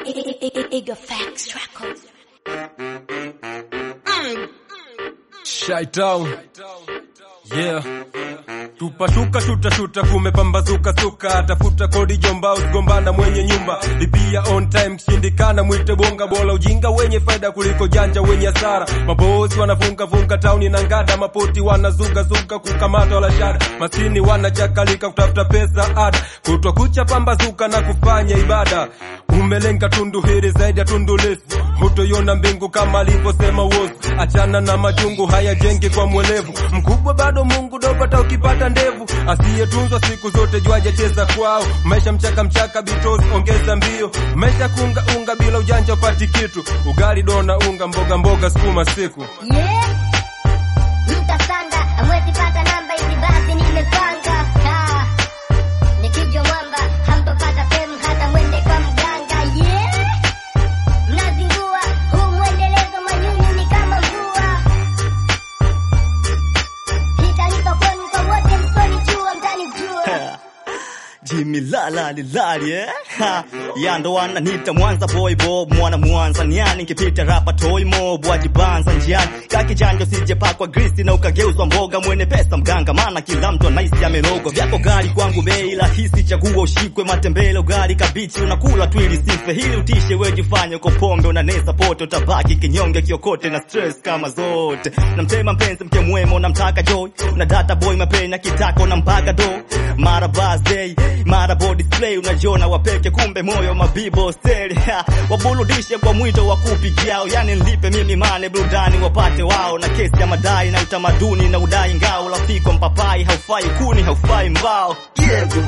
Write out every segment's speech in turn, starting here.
Iga Facts Records. Shytown. Yeah. Tupashuka tutashuta kumepambazuka suka tafuta kodi jomba usigombana mwenye nyumba lipia on time kishindikana mwite bonga bola ujinga wenye faida kuliko janja wenye hasara mabosi wanafunga tauni na ngada mapoti wanazuga kukamata wala shada masini wanachakalika kutafuta pesa ada kutwa kucha pambazuka na kufanya ibada umelenga tundu hili zaidi ya tundu lesi hutoiona mbingu kama alivyosema wozu achana na majungu haya jengi kwa mwelevu mkubwa bado Mungu dopata ukipata ndevu asiyetunzwa siku zote juaje cheza kwao maisha mchaka bitos ongeza mbio maisha unga bila ujanja upati kitu ugali dona unga mboga sukuma siku Yeah Mtasanda amwezi pata namba hizi basi nimepanga nikijwa mwamba hamtopata fame hata mwende kwa mganga Yeah mnazingua huu mwendelezo manyunyu ni kama mvua hitanipa kwenu kwa wote msoni chua mtanijua Jimmy lali Yando wananita Mwanza boy bob mwana Mwanza niani nikipita rapa toy mob wajibanza njiani kaki janjo sije pakwa grease na ukageuzwa mboga mwene pesa mganga maana kila mtu anaisi amerogo vyako gari kwangu bei rahisi chagua ushikwe matembele gari kabichi unakula tu ili sife hili utishe wewe jifanye uko pombe unanesa poto utabaki kinyonge kiokote na stress kama zote namtema mpenzi mke mwema unamtaka joy na data boy mapena kitako na mpaka do mara birthday mara body display unajiona wapeke kumbe moyo mabibo steli wabuludishe kwa mwito wa kupigiao yani nilipe mimi mane burudani wapate wao na kesi ya madai na utamaduni na udai ngao lafiko mpapai haufai kuni haufai mbao Diego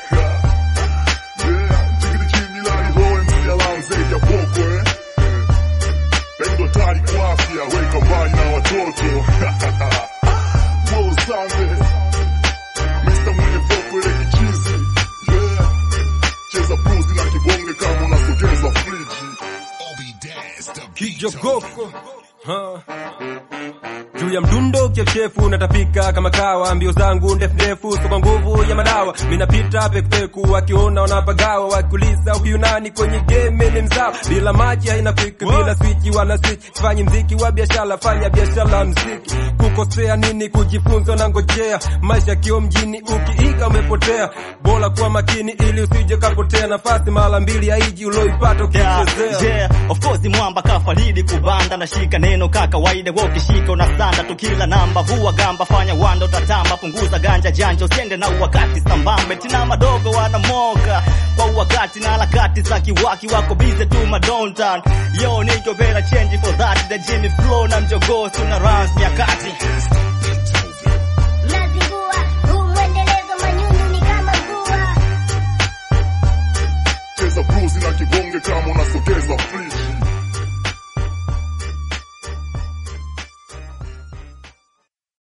Jiggy Jimmy lali hoe msia lao zaidi ya poko Pendo tari kwa afya weka mbali na watoto Mo Sande Mr. mwenye popo ile kichizi Yeah Cheza blues na kibonge kama unasogeza friji Kijogoko juu ya mdundo kichefu unatapika kama kawa mbio zangu ndefu so kwa nguvu ya madawa minapita peku wakiona wanapagawa wakuliza uyunani kwenye game ni mzao bila maji haina quick bila switch wana switch fanya mziki wa biashara fanya biashara mziki kukosea nini kujifunza na ngojea maisha kio mjini ukiiga umepotea bora kuwa makini ili usije kapotea nafasi mara mbili haiji uloipata ukichezea yeah of course mwamba kafaridi kubanda na shika neno kaka waide ukishika unasanda tukila namba vua gamba fanya wanda utatamba punguza ganja janja usiende na wakati sambambe tina madogo wanamoka kwa wakati na harakati za kiwaki wako busy tu madontan yo niko better change for that the Jimmy flow na mjogosi una runs nyakati